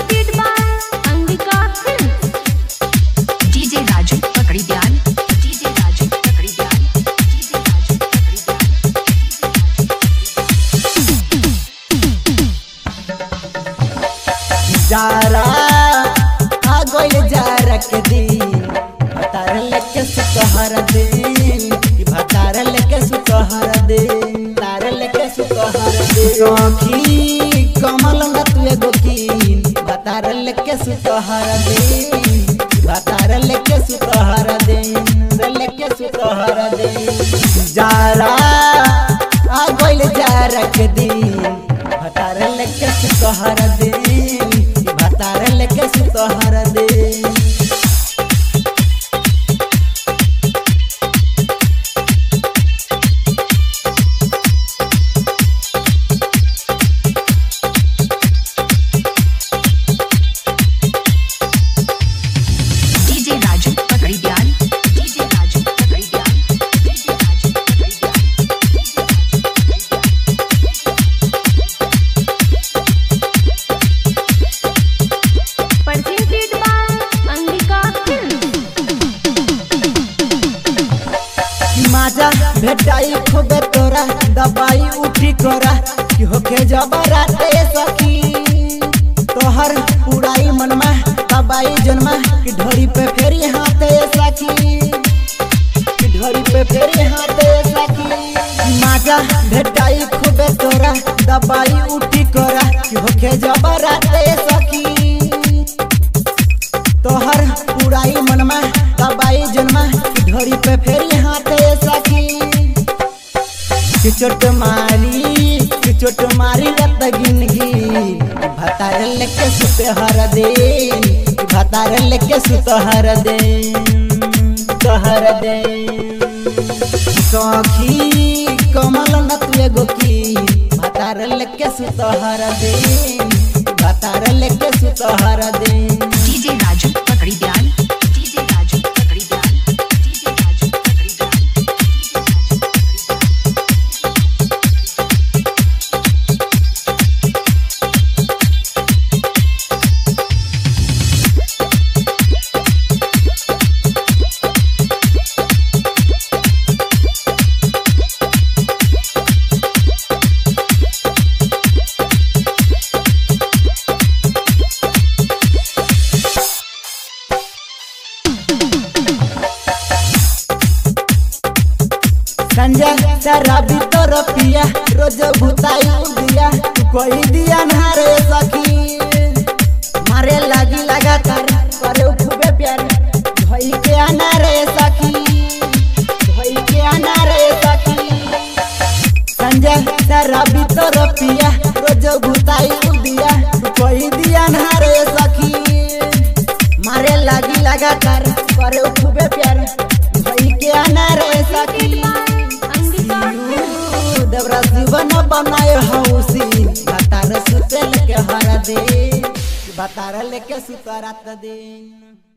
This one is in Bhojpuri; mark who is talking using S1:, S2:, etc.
S1: presented by Angika Films. DJ Raju Pakri Dyan. DJ Raju Pakri Dyan. DJ Raju Pakri Dyan.
S2: जारा आ गइल जारा के दिन भतार लेके सुतहर दिन भतार लेके सुतहर दिन तार लेके सुतहर दिन आँखी कमल न तू एगो कीन भतार लेके सुतहर दिन भतार लेके सुतहर दिन लेके सुतहर दिन जारा आ गइल जारा के दिन भतार लेके सुतहर दिन भतार लेके सुतहर दिन
S1: DJ Raju Pakri Dyan. DJ Raju Pakri Dyan. DJ Raju Pakri Dyan. Presented by Angika Films.
S2: माजा भेटाई खोबे तोरा दबाई उठी कोरा कि होके जबराते सखी तोहर उड़ाई मनमा दबाई जन्मा कि ढोरी पे फेरी हाथे सखी कि ढोरी पे फेरी हाथे सखी माजा भेटाई खोबे तोरा दबाई उठी कोरा कि होके जबराते सखी तोहर उड़ाई मनमा दबाई जन्मा कि ढोरी पे फेरी हाथे सखी कि चोट मारी लत गिनगी भतार लेके सुते हर दिन भतार लेके सुते हर दिन तोहर दिन सखी कमल न तू एगो की भतार लेके सुते हर दिन भतार लेके सुते हर दिन
S1: DJ Raju Pakri Dyan. DJ Raju Pakri Dyan. DJ Raju Pakri Dyan.
S2: Sanjay शराबी तोर पिया रोज भुताई दिया कोई दिया नारे सखी मारे लागी लगातार करे खूबे प्यार भई के आना रे सखी भई के आना रे सखी संजय शराबी तोर पिया रोज भुताई दिया कोई दिया नारे सखी मारे लागी लगातार करे खूबे प्यार भई के आना रे सखी देवरा जीवन बनाए हौसी भतार सुते लेके हर दिन भतार लेके सुतरात दिन।